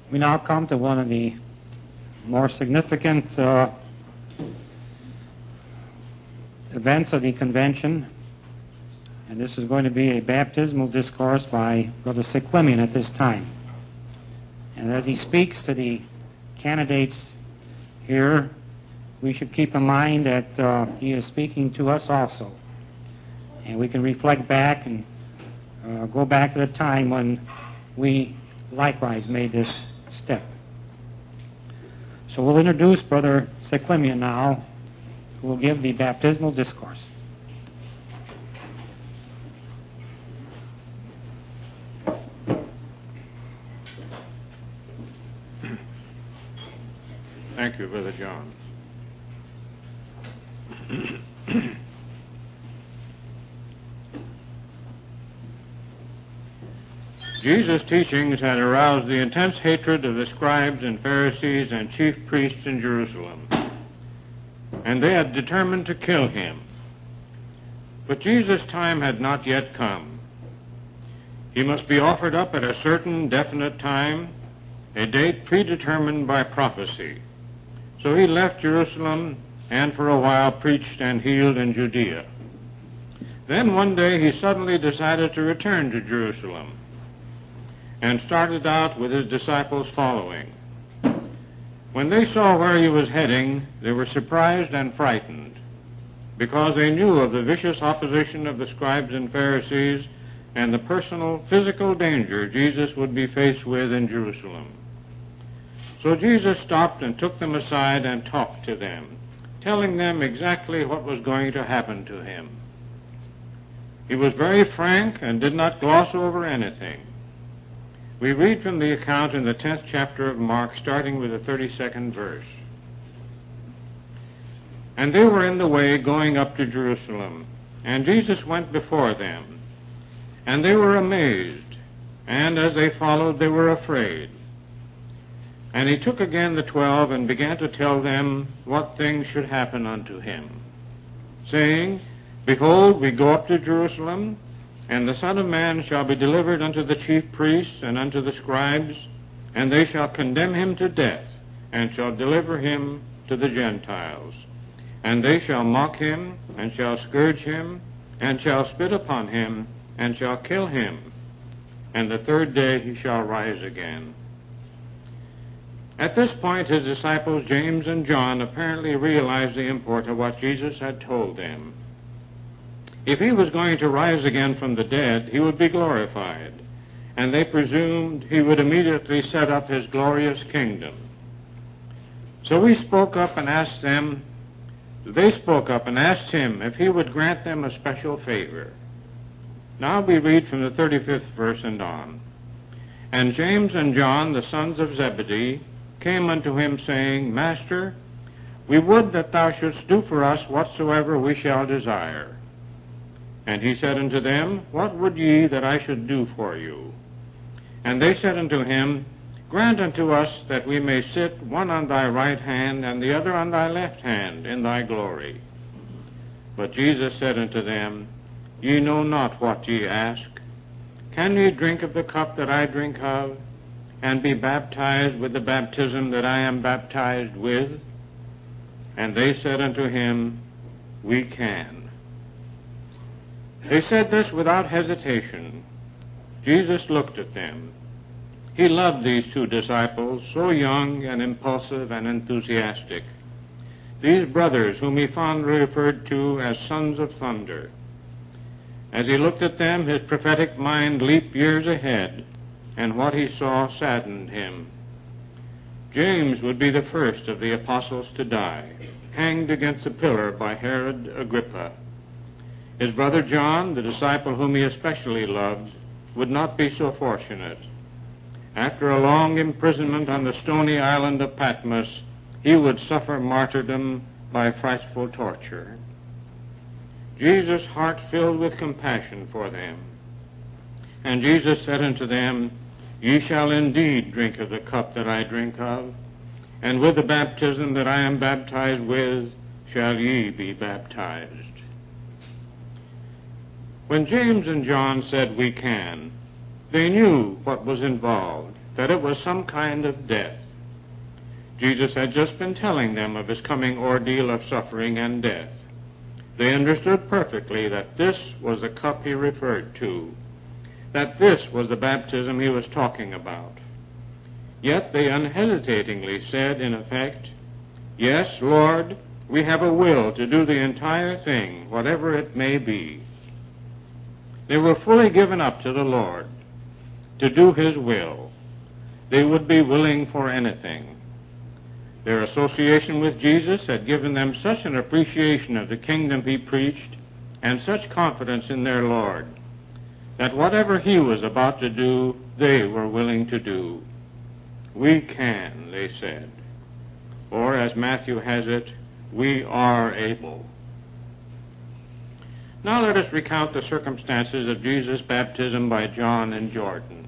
We now come to one of the more significant events of the convention, and this is going to be a baptismal discourse by Brother Cyclimian at this time. And as he speaks to the candidates here, we should keep in mind that he is speaking to us also. And we can reflect back and go back to the time when we likewise made this step. So we'll introduce Brother Cyclimian now, who will give the baptismal discourse. Thank you, Brother John. Jesus' teachings had aroused the intense hatred of the scribes and Pharisees and chief priests in Jerusalem, and they had determined to kill him. But Jesus' time had not yet come. He must be offered up at a certain definite time, a date predetermined by prophecy. So he left Jerusalem and for a while preached and healed in Judea. Then one day he suddenly decided to return to Jerusalem and started out with his disciples following. When they saw where he was heading, they were surprised and frightened, because they knew of the vicious opposition of the scribes and Pharisees and the personal, physical danger Jesus would be faced with in Jerusalem. So Jesus stopped and took them aside and talked to them, telling them exactly what was going to happen to him. He was very frank and did not gloss over anything. We read from the account in the 10th chapter of Mark, starting with the 32nd verse. And they were in the way going up to Jerusalem, and Jesus went before them. And they were amazed, and as they followed, they were afraid. And he took again the 12 and began to tell them what things should happen unto him, saying, Behold, we go up to Jerusalem, and the Son of Man shall be delivered unto the chief priests and unto the scribes, and they shall condemn him to death, and shall deliver him to the Gentiles. And they shall mock him, and shall scourge him, and shall spit upon him, and shall kill him. And the third day he shall rise again. At this point, his disciples James and John apparently realized the import of what Jesus had told them. If he was going to rise again from the dead, he would be glorified, and they presumed he would immediately set up his glorious kingdom. So they spoke up and asked him if he would grant them a special favor. Now we read from the 35th verse and on. And James and John, the sons of Zebedee, came unto him, saying, Master, we would that thou shouldst do for us whatsoever we shall desire. And he said unto them, What would ye that I should do for you? And they said unto him, Grant unto us that we may sit one on thy right hand and the other on thy left hand in thy glory. But Jesus said unto them, Ye know not what ye ask. Can ye drink of the cup that I drink of, and be baptized with the baptism that I am baptized with? And they said unto him, We can. They said this without hesitation. Jesus looked at them. He loved these two disciples, so young and impulsive and enthusiastic, these brothers whom he fondly referred to as sons of thunder. As he looked at them, his prophetic mind leaped years ahead, and what he saw saddened him. James would be the first of the apostles to die, hanged against a pillar by Herod Agrippa. His brother John, the disciple whom he especially loved, would not be so fortunate. After a long imprisonment on the stony island of Patmos, he would suffer martyrdom by frightful torture. Jesus' heart filled with compassion for them. And Jesus said unto them, Ye shall indeed drink of the cup that I drink of, and with the baptism that I am baptized with shall ye be baptized. When James and John said, We can, they knew what was involved. that it was some kind of death. Jesus had just been telling them of his coming ordeal of suffering and death. They understood perfectly that this was the cup he referred to, that this was the baptism he was talking about. Yet they unhesitatingly said, in effect, "Yes, Lord, we have a will to do the entire thing, whatever it may be." They were fully given up to the Lord, to do his will. They would be willing for anything. Their association with Jesus had given them such an appreciation of the kingdom he preached and such confidence in their Lord that whatever he was about to do, they were willing to do. "We can," they said. Or, as Matthew has it, "We are able." Now let us recount the circumstances of Jesus' baptism by John in Jordan.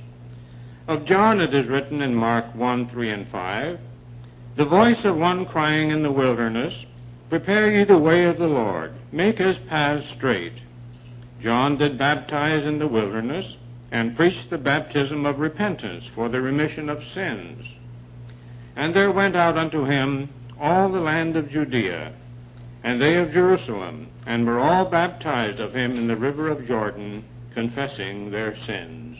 Of John it is written in Mark 1, 3, and 5, "The voice of one crying in the wilderness, prepare ye the way of the Lord, make his paths straight. John did baptize in the wilderness, and preached the baptism of repentance for the remission of sins. And there went out unto him all the land of Judea, and they of Jerusalem, and were all baptized of him in the river of Jordan, confessing their sins."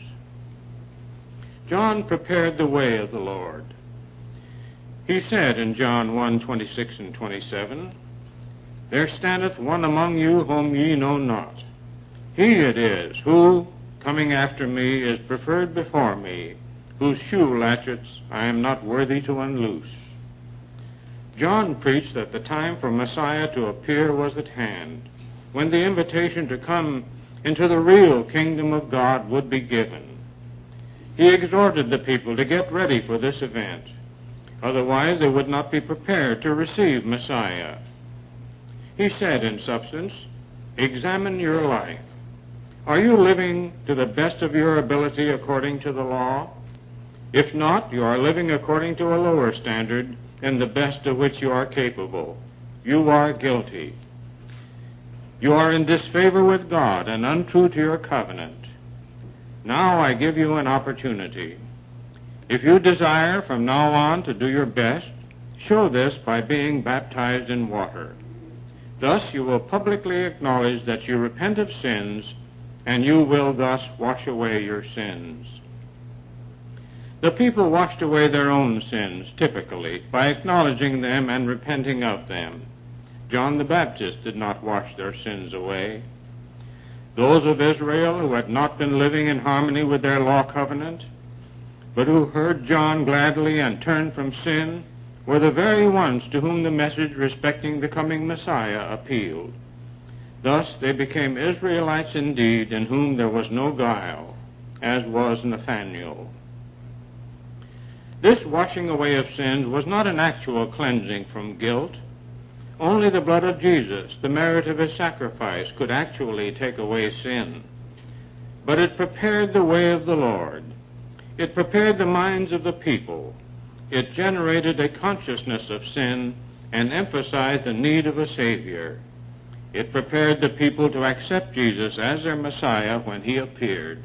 John prepared the way of the Lord. He said in John 1, 26 and 27, "There standeth one among you whom ye know not. He it is who, coming after me, is preferred before me, whose shoe latchets I am not worthy to unloose." John preached that the time for Messiah to appear was at hand, when the invitation to come into the real kingdom of God would be given. He exhorted the people to get ready for this event. Otherwise, they would not be prepared to receive Messiah. He said, in substance, "Examine your life. Are you living to the best of your ability according to the law? If not, you are living according to a lower standard than the best of which you are capable. You are guilty. You are in disfavor with God and untrue to your covenant. Now I give you an opportunity. If you desire from now on to do your best, show this by being baptized in water. Thus you will publicly acknowledge that you repent of sins, and you will thus wash away your sins." The people washed away their own sins, typically, by acknowledging them and repenting of them. John the Baptist did not wash their sins away. Those of Israel who had not been living in harmony with their law covenant, but who heard John gladly and turned from sin, were the very ones to whom the message respecting the coming Messiah appealed. Thus they became Israelites indeed, in whom there was no guile, as was Nathanael. This washing away of sins was not an actual cleansing from guilt. Only the blood of Jesus, the merit of his sacrifice, could actually take away sin. But it prepared the way of the Lord. It prepared the minds of the people. It generated a consciousness of sin and emphasized the need of a Savior. It prepared the people to accept Jesus as their Messiah when he appeared.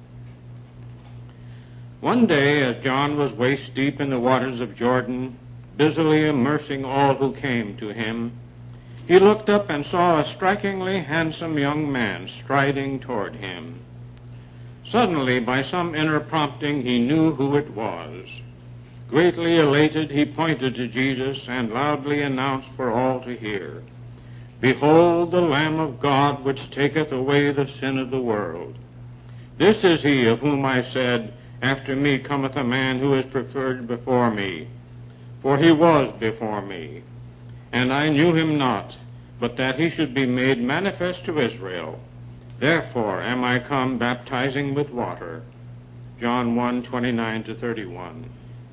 One day, as John was waist-deep in the waters of Jordan, busily immersing all who came to him, he looked up and saw a strikingly handsome young man striding toward him. Suddenly, by some inner prompting, he knew who it was. Greatly elated, he pointed to Jesus and loudly announced for all to hear, "Behold the Lamb of God, which taketh away the sin of the world. This is he of whom I said, After me cometh a man who is preferred before me. For he was before me, and I knew him not, but that he should be made manifest to Israel. Therefore am I come baptizing with water." John 1, 29-31.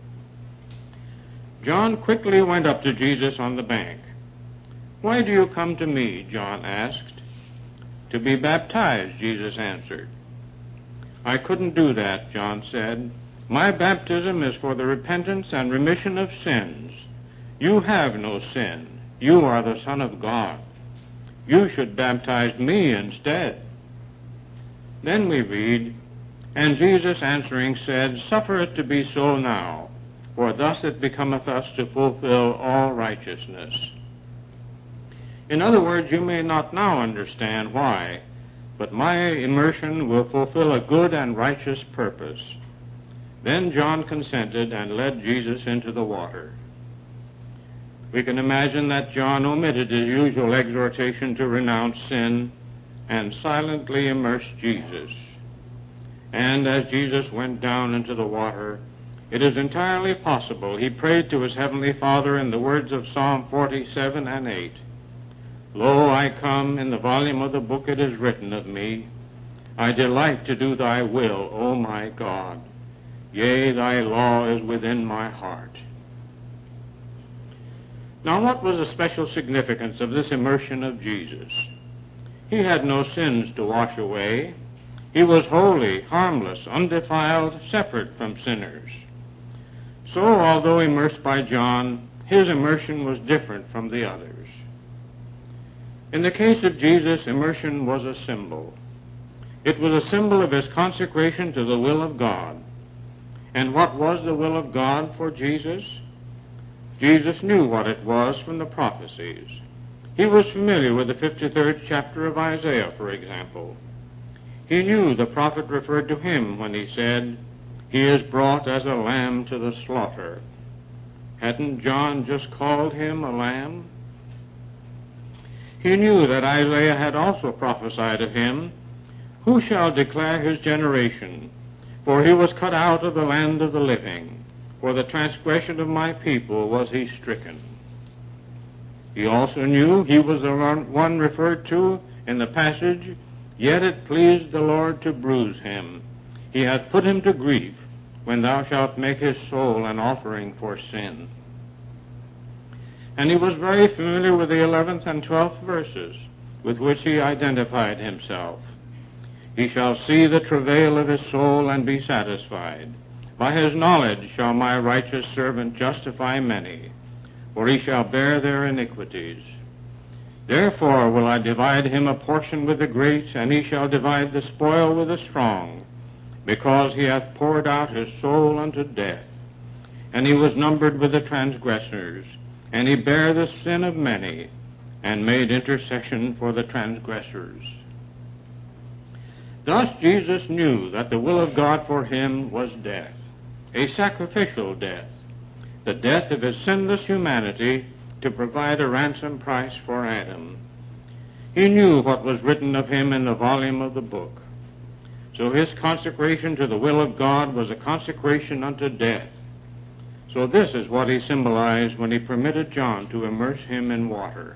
John quickly went up to Jesus on the bank. "Why do you come to me?" John asked. "To be baptized," Jesus answered. "I couldn't do that," John said. "My baptism is for the repentance and remission of sins. You have no sin. You are the Son of God. You should baptize me instead." Then we read, And Jesus answering said, Suffer it to be so now, for thus it becometh us to fulfill all righteousness. In other words, you may not now understand why, but my immersion will fulfill a good and righteous purpose. Then John consented and led Jesus into the water. We can imagine that John omitted his usual exhortation to renounce sin and silently immersed Jesus. And as Jesus went down into the water, it is entirely possible he prayed to his heavenly Father in the words of Psalm 47 and 8. Lo, I come, in the volume of the book it is written of me. I delight to do thy will, O my God. Yea, thy law is within my heart. Now, what was the special significance of this immersion of Jesus? He had no sins to wash away. He was holy, harmless, undefiled, separate from sinners. So, although immersed by John, his immersion was different from the others. In the case of Jesus, immersion was a symbol. It was a symbol of his consecration to the will of God. And what was the will of God for Jesus? Jesus knew what it was from the prophecies. He was familiar with the 53rd chapter of Isaiah, for example. He knew the prophet referred to him when he said, He is brought as a lamb to the slaughter. Hadn't John just called him a lamb? He knew that Isaiah had also prophesied of him, Who shall declare his generation? For he was cut out of the land of the living. For the transgression of my people was he stricken. He also knew he was the one referred to in the passage, Yet it pleased the Lord to bruise him. He hath put him to grief, when thou shalt make his soul an offering for sin. And he was very familiar with the 11th and 12th verses, with which he identified himself. He shall see the travail of his soul and be satisfied. By his knowledge shall my righteous servant justify many, for he shall bear their iniquities. Therefore will I divide him a portion with the great, and he shall divide the spoil with the strong, because he hath poured out his soul unto death. And he was numbered with the transgressors, and he bare the sin of many, and made intercession for the transgressors. Thus Jesus knew that the will of God for him was death, a sacrificial death, the death of his sinless humanity to provide a ransom price for Adam. He knew what was written of him in the volume of the book. So his consecration to the will of God was a consecration unto death. So this is what he symbolized when he permitted John to immerse him in water.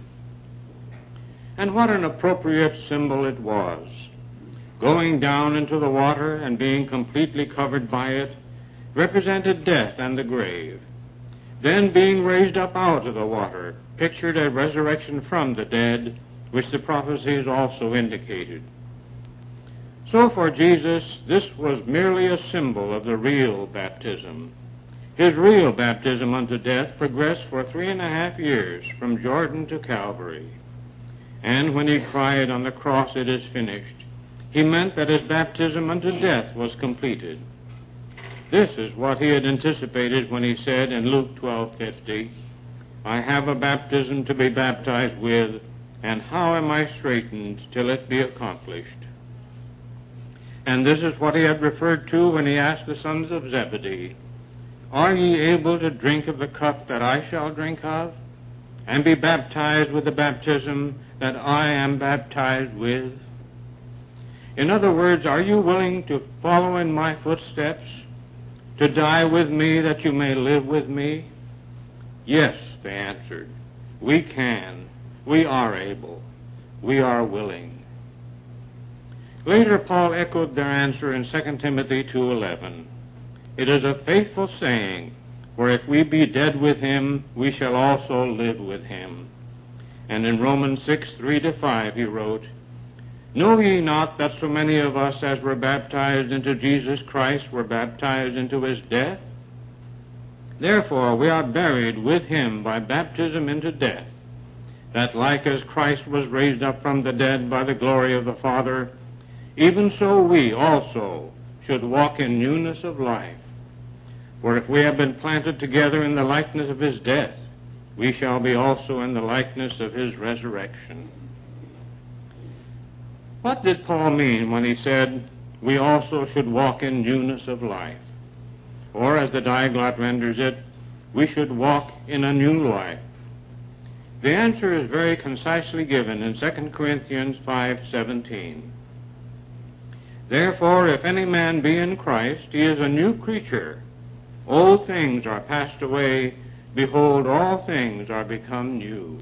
And what an appropriate symbol it was. Going down into the water and being completely covered by it represented death and the grave. Then being raised up out of the water pictured a resurrection from the dead, which the prophecies also indicated. So for Jesus, this was merely a symbol of the real baptism. His real baptism unto death progressed for 3.5 years from Jordan to Calvary. And when he cried on the cross, It is finished, he meant that his baptism unto death was completed. This is what he had anticipated when he said in Luke 12:50, I have a baptism to be baptized with, and how am I straitened till it be accomplished? And this is what he had referred to when he asked the sons of Zebedee, Are ye able to drink of the cup that I shall drink of, and be baptized with the baptism that I am baptized with? In other words, are you willing to follow in my footsteps, to die with me that you may live with me? Yes, they answered. We can. We are able. We are willing. Later, Paul echoed their answer in 2 Timothy 2:11. It is a faithful saying, for if we be dead with him, we shall also live with him. And in Romans 6:3-5 he wrote, Know ye not that so many of us as were baptized into Jesus Christ were baptized into his death? Therefore we are buried with him by baptism into death, that like as Christ was raised up from the dead by the glory of the Father, even so we also should walk in newness of life. For if we have been planted together in the likeness of his death, we shall be also in the likeness of his resurrection. What did Paul mean when he said, we also should walk in newness of life? Or, as the Diaglott renders it, we should walk in a new life. The answer is very concisely given in 2 Corinthians 5:17. Therefore, if any man be in Christ, he is a new creature. Old things are passed away. Behold, all things are become new.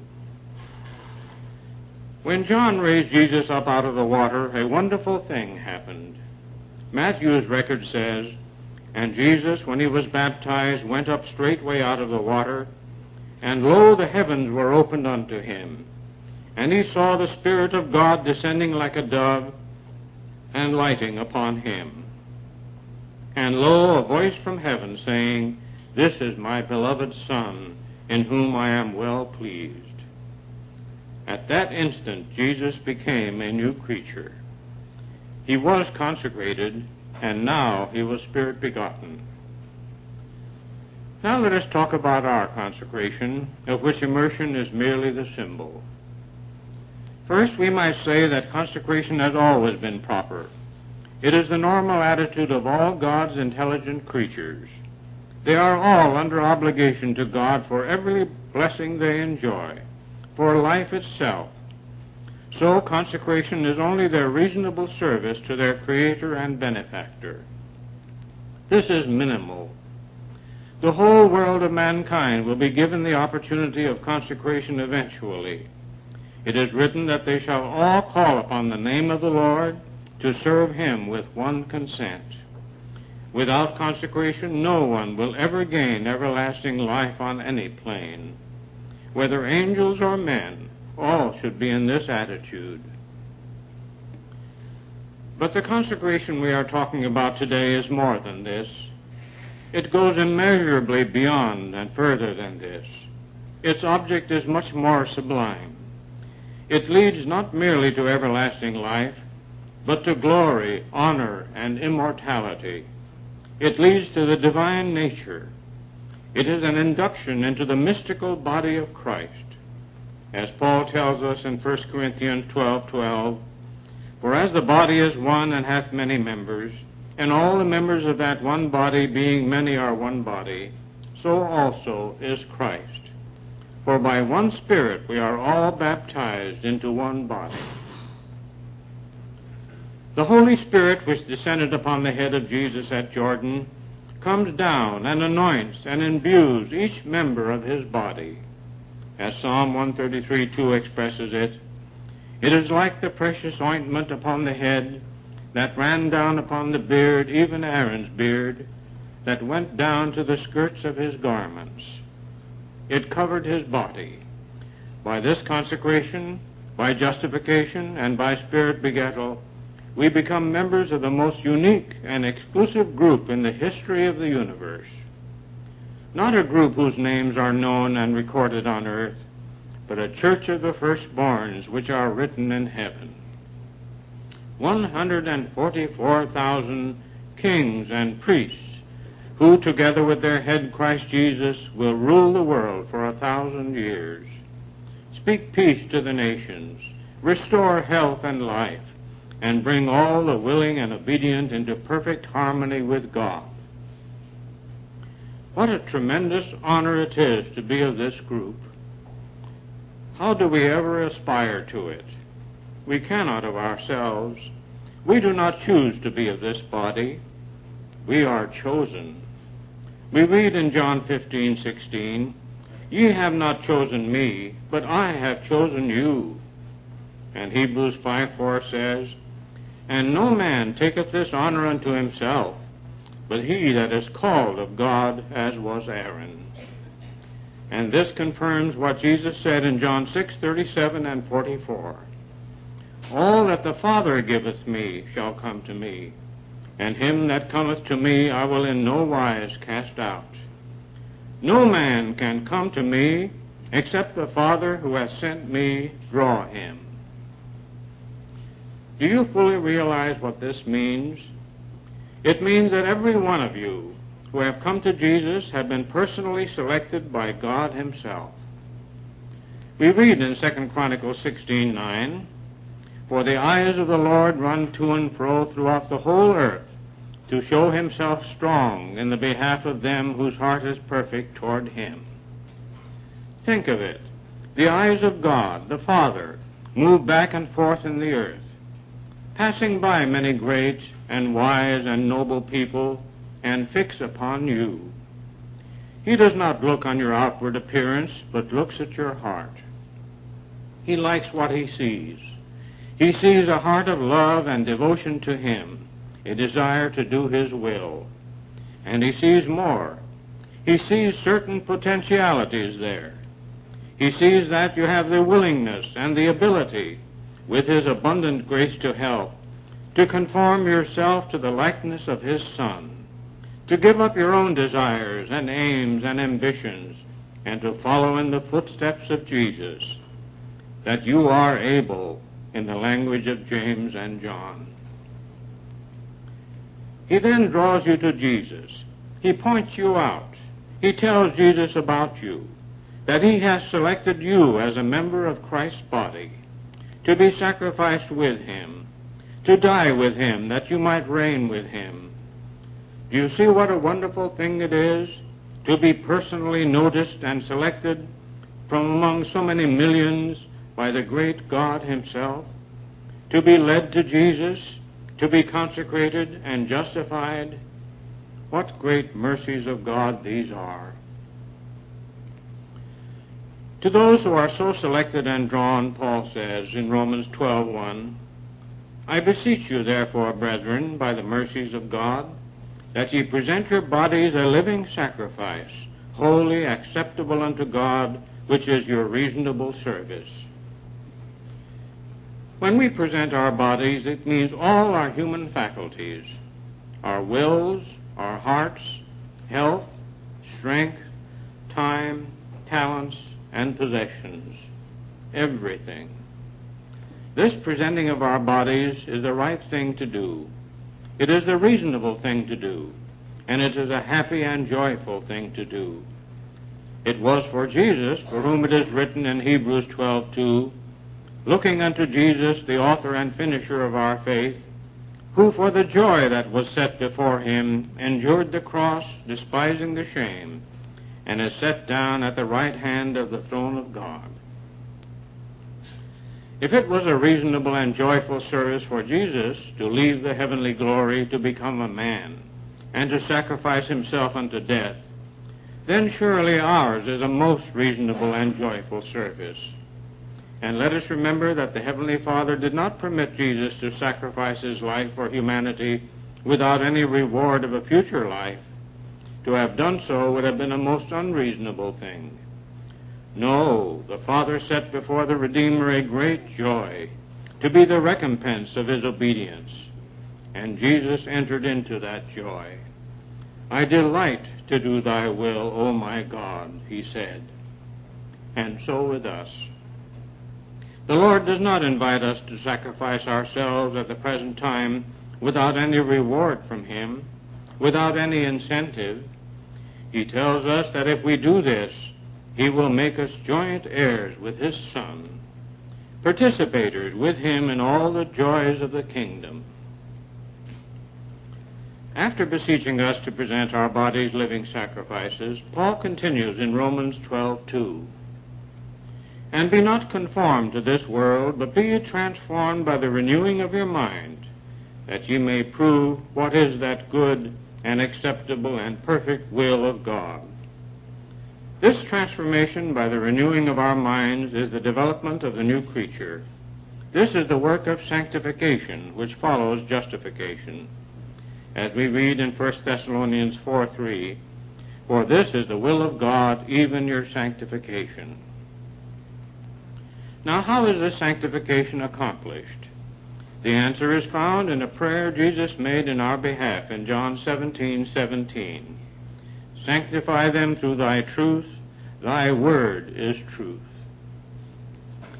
When John raised Jesus up out of the water, a wonderful thing happened. Matthew's record says, and Jesus, when he was baptized, went up straightway out of the water, and lo, the heavens were opened unto him. And he saw the Spirit of God descending like a dove, and lighting upon him. And lo, a voice from heaven saying, This is my beloved Son, in whom I am well pleased. At that instant, Jesus became a new creature. He was consecrated, and now he was Spirit begotten. Now let us talk about our consecration, of which immersion is merely the symbol. First, we might say that consecration has always been proper. It is the normal attitude of all God's intelligent creatures. They are all under obligation to God for every blessing they enjoy, for life itself. So consecration is only their reasonable service to their Creator and Benefactor. This is minimal. The whole world of mankind will be given the opportunity of consecration eventually. It is written that they shall all call upon the name of the Lord to serve him with one consent. Without consecration, no one will ever gain everlasting life on any plane. Whether angels or men, all should be in this attitude. But the consecration we are talking about today is more than this. It goes immeasurably beyond and further than this. Its object is much more sublime. It leads not merely to everlasting life, but to glory, honor, and immortality. It leads to the divine nature. It is an induction into the mystical body of Christ. As Paul tells us in 1 Corinthians 12:12, For as the body is one and hath many members, and all the members of that one body, being many, are one body, so also is Christ. For by one Spirit we are all baptized into one body. The Holy Spirit, which descended upon the head of Jesus at Jordan, comes down and anoints and imbues each member of his body. As Psalm 133:2 expresses it, It is like the precious ointment upon the head that ran down upon the beard, even Aaron's beard, that went down to the skirts of his garments. It covered his body. By this consecration, by justification, and by Spirit begettal, we become members of the most unique and exclusive group in the history of the universe. Not a group whose names are known and recorded on earth, but a church of the firstborns which are written in heaven. 144,000 kings and priests, who together with their head Christ Jesus will rule the world for 1,000 years, speak peace to the nations, restore health and life, and bring all the willing and obedient into perfect harmony with God. What a tremendous honor it is to be of this group. How do we ever aspire to it? We cannot of ourselves. We do not choose to be of this body. We are chosen. We read in John 15:16, Ye have not chosen me, but I have chosen you. And Hebrews 5:4 says, And no man taketh this honor unto himself, but he that is called of God, as was Aaron. And this confirms what Jesus said in John 6:37 and 44. All that the Father giveth me shall come to me, and him that cometh to me I will in no wise cast out. No man can come to me except the Father who hath sent me draw him. Do you fully realize what this means? It means that every one of you who have come to Jesus have been personally selected by God himself. We read in 2 Chronicles 16:9, "For the eyes of the Lord run to and fro throughout the whole earth, to show himself strong in the behalf of them whose heart is perfect toward him." Think of it. The eyes of God, the Father, move back and forth in the earth, passing by many great and wise and noble people, and fix upon you. He does not look on your outward appearance, but looks at your heart. He likes what he sees. He sees a heart of love and devotion to him, a desire to do his will. And he sees more. He sees certain potentialities there. He sees that you have the willingness and the ability, with his abundant grace to help, to conform yourself to the likeness of his Son, to give up your own desires and aims and ambitions, and to follow in the footsteps of Jesus, that you are able, in the language of James and John. He then draws you to Jesus. He points you out. He tells Jesus about you, that he has selected you as a member of Christ's body, to be sacrificed with him, to die with him, that you might reign with him. Do you see what a wonderful thing it is to be personally noticed and selected from among so many millions by the great God himself, to be led to Jesus, to be consecrated and justified? What great mercies of God these are. To those who are so selected and drawn, Paul says in Romans 12:1, "I beseech you, therefore, brethren, by the mercies of God, that ye present your bodies a living sacrifice, holy, acceptable unto God, which is your reasonable service." When we present our bodies, it means all our human faculties, our wills, our hearts, health, strength, time, talents, and possessions, everything. This presenting of our bodies is the right thing to do. It is the reasonable thing to do, and it is a happy and joyful thing to do. It was for Jesus, for whom it is written in Hebrews 12:2, "Looking unto Jesus, the author and finisher of our faith, who for the joy that was set before him endured the cross, despising the shame, and is set down at the right hand of the throne of God." If it was a reasonable and joyful service for Jesus to leave the heavenly glory to become a man and to sacrifice himself unto death, then surely ours is a most reasonable and joyful service. And let us remember that the Heavenly Father did not permit Jesus to sacrifice his life for humanity without any reward of a future life. To have done so would have been a most unreasonable thing. No, the Father set before the Redeemer a great joy, to be the recompense of his obedience. And Jesus entered into that joy. "I delight to do thy will, O my God," he said. And so with us. The Lord does not invite us to sacrifice ourselves at the present time without any reward from him, without any incentive. He tells us that if we do this, he will make us joint heirs with his Son, participators with him in all the joys of the kingdom. After beseeching us to present our bodies living sacrifices, Paul continues in Romans 12:2, "And be not conformed to this world, but be ye transformed by the renewing of your mind, that ye may prove what is that good and acceptable and perfect will of God." This transformation by the renewing of our minds is the development of the new creature. This is the work of sanctification, which follows justification. As we read in 1 Thessalonians 4:3, "For this is the will of God, even your sanctification." Now, how is this sanctification accomplished? The answer is found in a prayer Jesus made in our behalf in John 17:17. "Sanctify them through thy truth. Thy word is truth."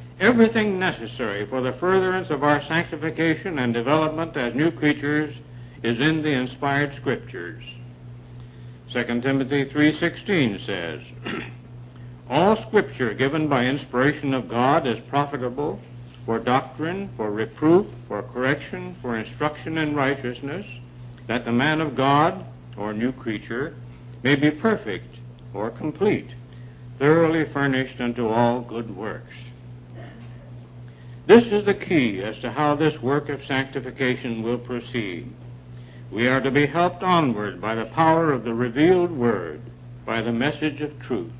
Everything necessary for the furtherance of our sanctification and development as new creatures is in the inspired Scriptures. 2 Timothy 3:16 says, all Scripture given by inspiration of God is profitable for doctrine, for reproof, for correction, for instruction in righteousness, that the man of God, or new creature, may be perfect, or complete, thoroughly furnished unto all good works. This is the key as to how this work of sanctification will proceed. We are to be helped onward by the power of the revealed Word, by the message of truth.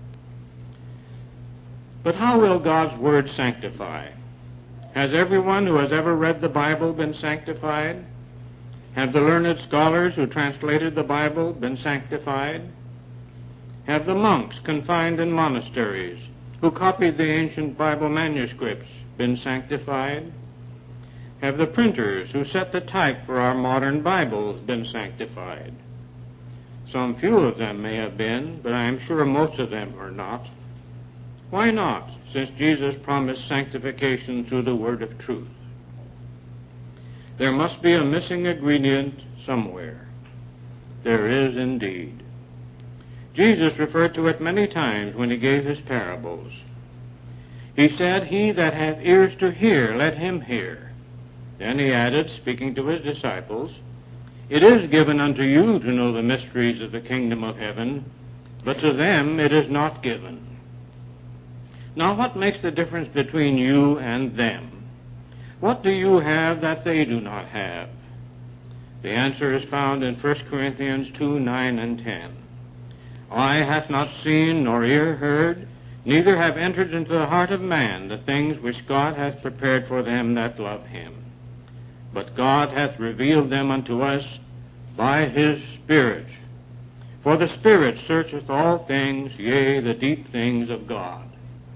But how will God's Word sanctify? Has everyone who has ever read the Bible been sanctified? Have the learned scholars who translated the Bible been sanctified? Have the monks confined in monasteries who copied the ancient Bible manuscripts been sanctified? Have the printers who set the type for our modern Bibles been sanctified? Some few of them may have been, but I am sure most of them are not. Why not, since Jesus promised sanctification through the word of truth? There must be a missing ingredient somewhere. There is indeed. Jesus referred to it many times when he gave his parables. He said, he that hath ears to hear, let him hear. Then he added, speaking to his disciples, it is given unto you to know the mysteries of the kingdom of heaven, but to them it is not given. Now what makes the difference between you and them? What do you have that they do not have? The answer is found in 1 Corinthians 2:9 and 10. Eye hath not seen, nor ear heard, neither have entered into the heart of man the things which God hath prepared for them that love him. But God hath revealed them unto us by his Spirit. For the Spirit searcheth all things, yea, the deep things of God.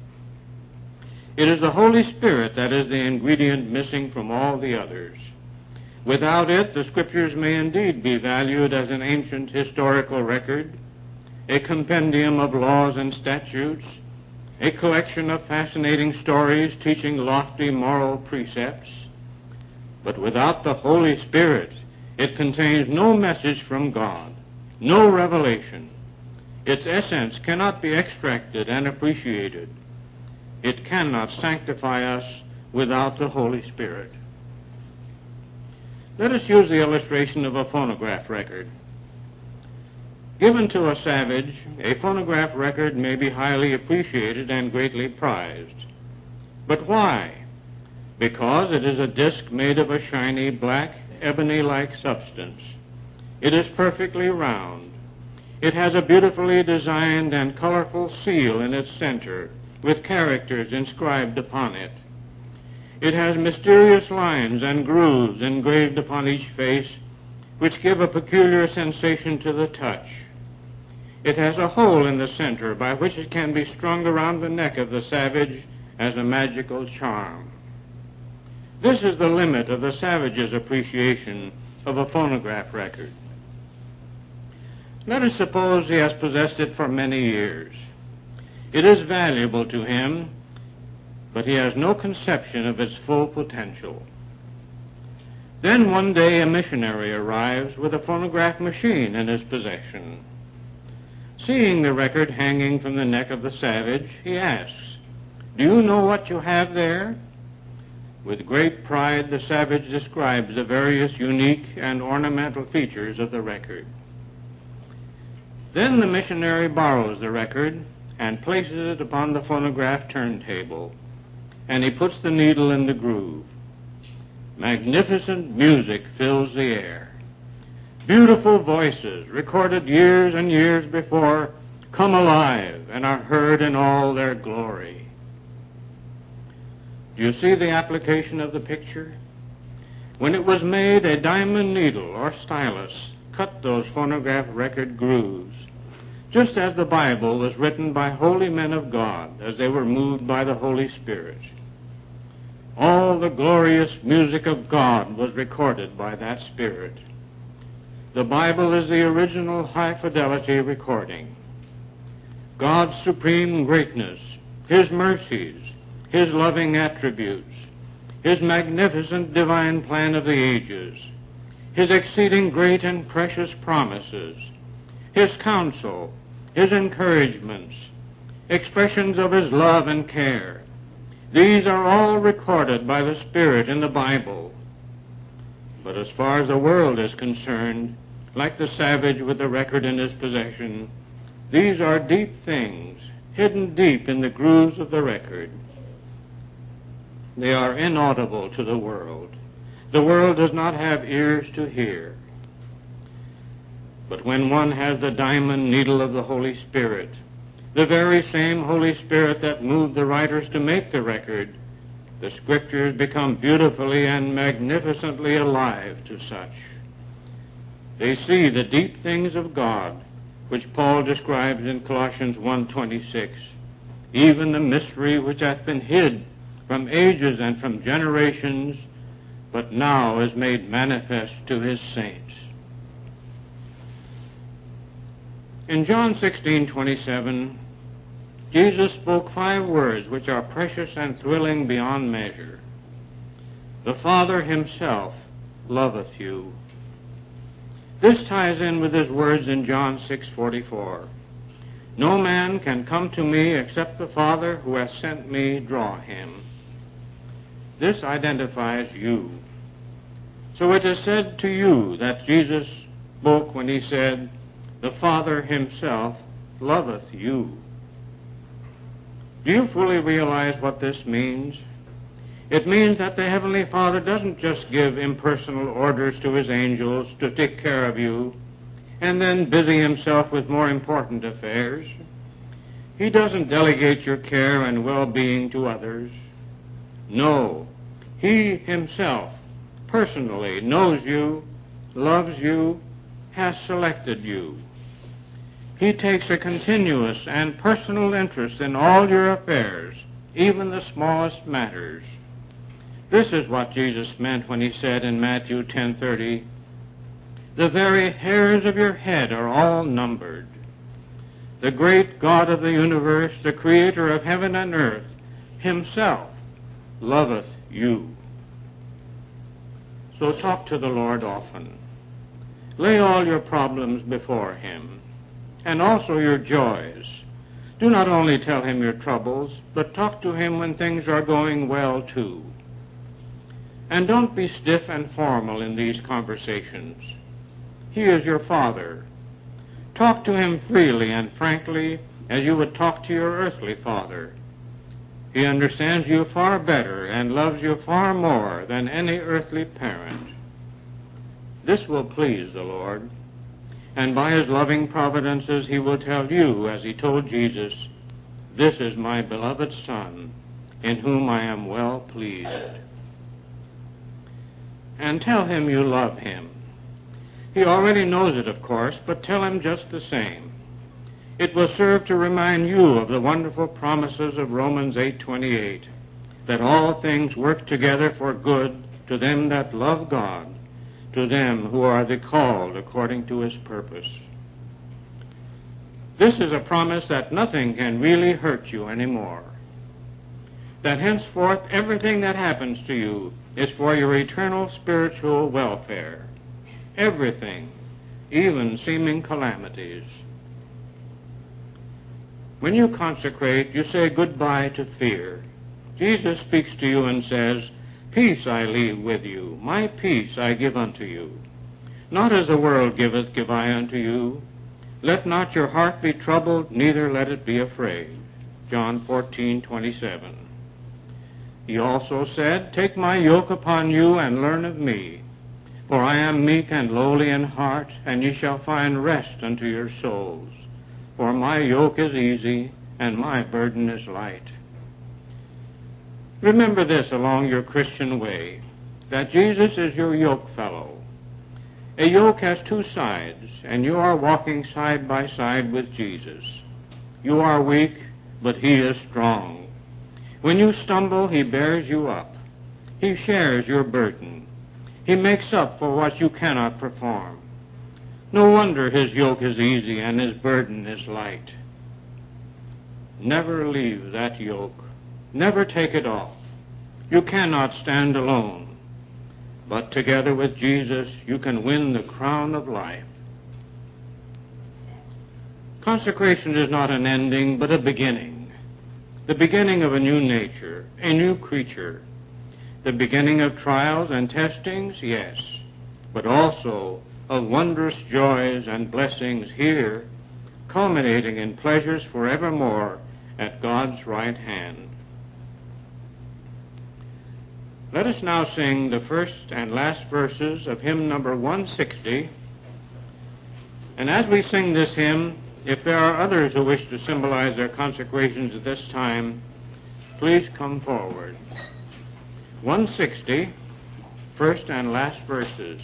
It is the Holy Spirit that is the ingredient missing from all the others. Without it, the Scriptures may indeed be valued as an ancient historical record, a compendium of laws and statutes, a collection of fascinating stories teaching lofty moral precepts. But without the Holy Spirit, it contains no message from God, no revelation. Its essence cannot be extracted and appreciated. It cannot sanctify us without the Holy Spirit. Let us use the illustration of a phonograph record. Given to a savage, a phonograph record may be highly appreciated and greatly prized. But why? Because it is a disc made of a shiny, black, ebony-like substance. It is perfectly round. It has a beautifully designed and colorful seal in its center, with characters inscribed upon it. It has mysterious lines and grooves engraved upon each face, which give a peculiar sensation to the touch. It has a hole in the center by which it can be strung around the neck of the savage as a magical charm. This is the limit of the savage's appreciation of a phonograph record. Let us suppose he has possessed it for many years. It is valuable to him, but he has no conception of its full potential. Then one day a missionary arrives with a phonograph machine in his possession. Seeing the record hanging from the neck of the savage, he asks, "Do you know what you have there?" With great pride, the savage describes the various unique and ornamental features of the record. Then the missionary borrows the record and places it upon the phonograph turntable, and he puts the needle in the groove. Magnificent music fills the air. Beautiful voices, recorded years and years before, come alive and are heard in all their glory. Do you see the application of the picture? When it was made, a diamond needle or stylus cut those phonograph record grooves, just as the Bible was written by holy men of God as they were moved by the Holy Spirit. All the glorious music of God was recorded by that Spirit. The Bible is the original high-fidelity recording. God's supreme greatness, his mercies, his loving attributes, his magnificent divine plan of the ages, His exceeding great and precious promises, His counsel, His encouragements, expressions of His love and care. These are all recorded by the Spirit in the Bible. But as far as the world is concerned, like the savage with the record in his possession, these are deep things, hidden deep in the grooves of the record. They are inaudible to the world. The world does not have ears to hear. But when one has the diamond needle of the Holy Spirit, the very same Holy Spirit that moved the writers to make the record, the Scriptures become beautifully and magnificently alive to such. They see the deep things of God, which Paul describes in Colossians 1:26, even the mystery which hath been hid from ages and from generations, but now is made manifest to His saints. In John 16:27, Jesus spoke 5 words which are precious and thrilling beyond measure. The Father Himself loveth you. This ties in with His words in John 6:44. No man can come to me except the Father who hath sent me draw him. This identifies you. So it is said to you that Jesus spoke when He said, the Father Himself loveth you. Do you fully realize what this means? It means that the Heavenly Father doesn't just give impersonal orders to His angels to take care of you and then busy Himself with more important affairs. He doesn't delegate your care and well-being to others. No, He Himself personally knows you, loves you, has selected you. He takes a continuous and personal interest in all your affairs, even the smallest matters. This is what Jesus meant when He said in Matthew 10:30, the very hairs of your head are all numbered. The great God of the universe, the Creator of heaven and earth, Himself loveth you. So talk to the Lord often. Lay all your problems before Him, and also your joys. Do not only tell Him your troubles, but talk to Him when things are going well too. And don't be stiff and formal in these conversations. He is your Father. Talk to Him freely and frankly as you would talk to your earthly father. He understands you far better and loves you far more than any earthly parent. This will please the Lord, and by His loving providences He will tell you, as He told Jesus, this is my beloved Son, in whom I am well pleased. And tell Him you love Him. He already knows it, of course, but tell Him just the same. It will serve to remind you of the wonderful promises of Romans 8:28, that all things work together for good to them that love God, to them who are the called according to His purpose. This is a promise that nothing can really hurt you anymore. That henceforth everything that happens to you is for your eternal spiritual welfare. Everything, even seeming calamities. When you consecrate, you say goodbye to fear. Jesus speaks to you and says, peace I leave with you, my peace I give unto you. Not as the world giveth, give I unto you. Let not your heart be troubled, neither let it be afraid. John 14:27. He also said, take my yoke upon you and learn of me. For I am meek and lowly in heart, and ye shall find rest unto your souls. For my yoke is easy, and my burden is light. Remember this along your Christian way, that Jesus is your yoke fellow. A yoke has 2 sides, and you are walking side by side with Jesus. You are weak, but He is strong. When you stumble, He bears you up. He shares your burden. He makes up for what you cannot perform. No wonder His yoke is easy and His burden is light. Never leave that yoke. Never take it off. You cannot stand alone. but together with Jesus, you can win the crown of life. Consecration is not an ending, but a beginning. The beginning of a new nature, a new creature. The beginning of trials and testings, yes, but also of wondrous joys and blessings here, culminating in pleasures forevermore at God's right hand. Let us now sing the first and last verses of hymn number 160. And as we sing this hymn, if there are others who wish to symbolize their consecrations at this time, please come forward. 160, first and last verses.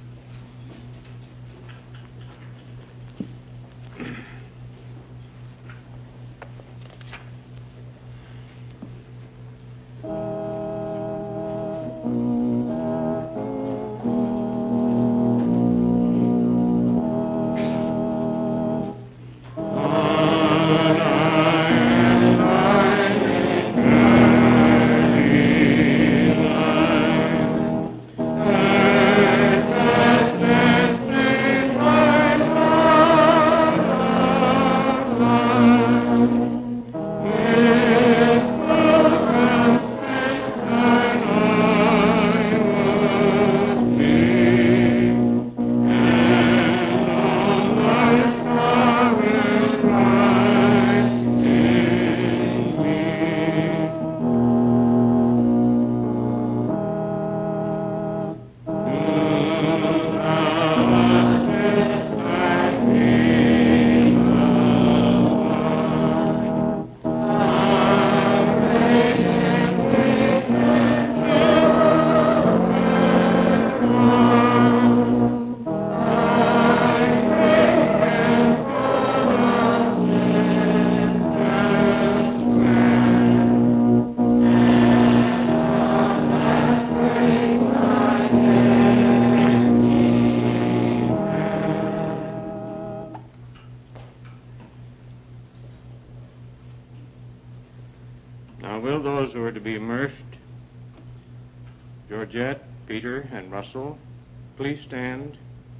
Now, will those who are to be immersed, Georgette, Peter, and Russell, please stand.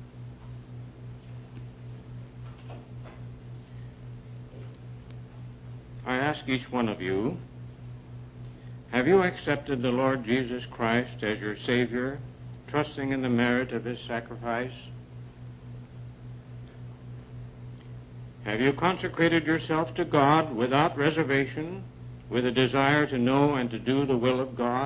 I ask each one of you, have you accepted the Lord Jesus Christ as your Savior, trusting in the merit of his sacrifice? Have you consecrated yourself to God without reservation, with a desire to know and to do the will of God?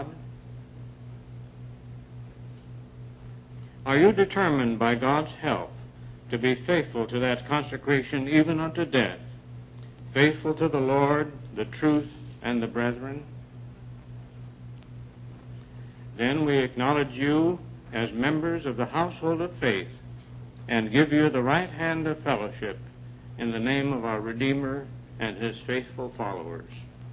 Are you determined by God's help to be faithful to that consecration even unto death, faithful to the Lord, the truth, and the brethren? Then we acknowledge you as members of the household of faith and give you the right hand of fellowship in the name of our Redeemer and his faithful followers.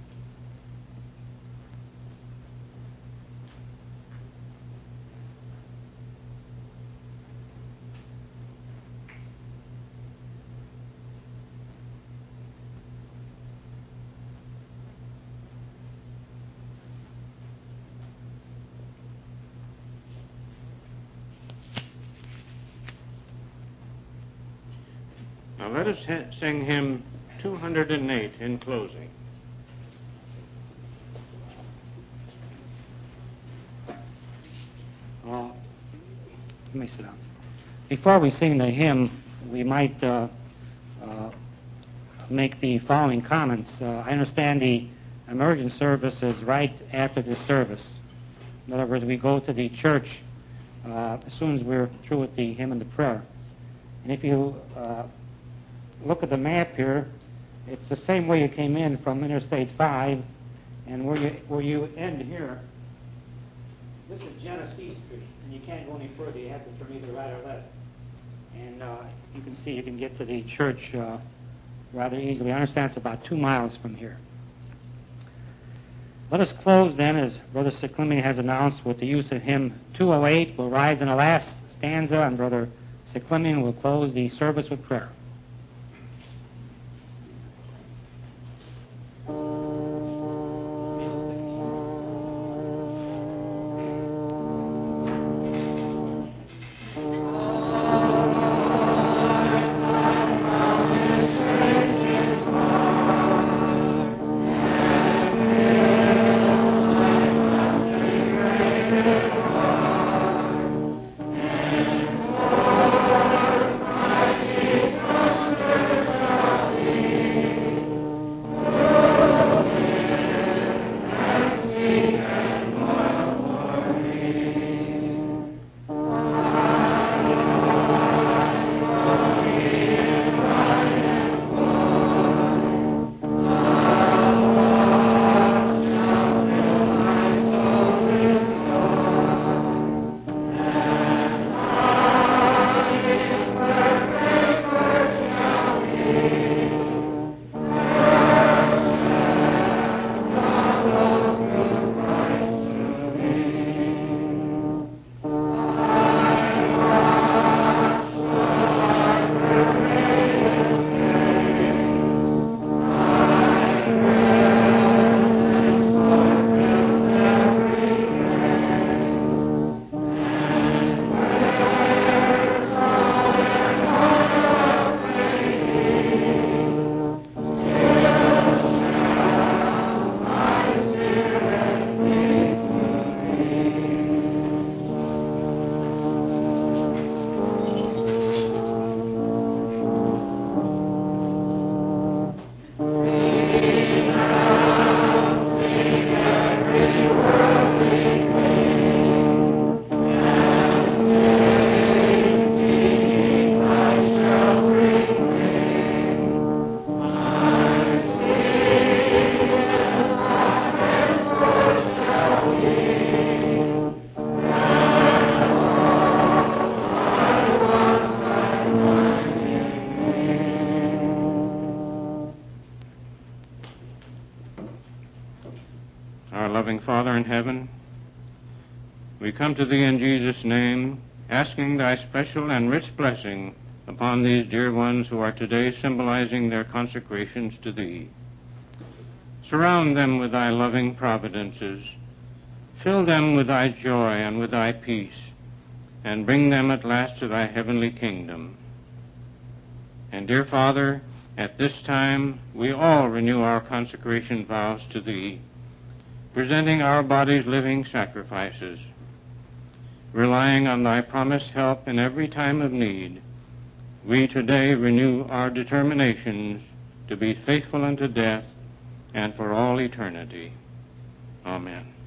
Now let us sing hymn 208 in closing. Let me sit down. Before we sing the hymn, we might make the following comments. I understand the emergent service is right after this service. In other words, we go to the church as soon as we're through with the hymn and the prayer. And if you look at the map here, it's the same way you came in from Interstate 5, and where you end here, this is Genesee Street, and you can't go any further. You have to turn either right or left. And you can see you can get to the church rather easily. I understand it's about 2 miles from here. Let us close then, as Brother Ciclimi has announced, with the use of hymn 208. We'll rise in the last stanza, and Brother Ciclimi will close the service with prayer. loving Father in heaven, we come to Thee in Jesus' name, asking Thy special and rich blessing upon these dear ones who are today symbolizing their consecrations to Thee. Surround them with Thy loving providences. Fill them with Thy joy and with Thy peace, and bring them at last to Thy heavenly kingdom. And dear Father, at this time we all renew our consecration vows to Thee, presenting our bodies living sacrifices, relying on Thy promised help in every time of need. We today renew our determinations to be faithful unto death and for all eternity. Amen.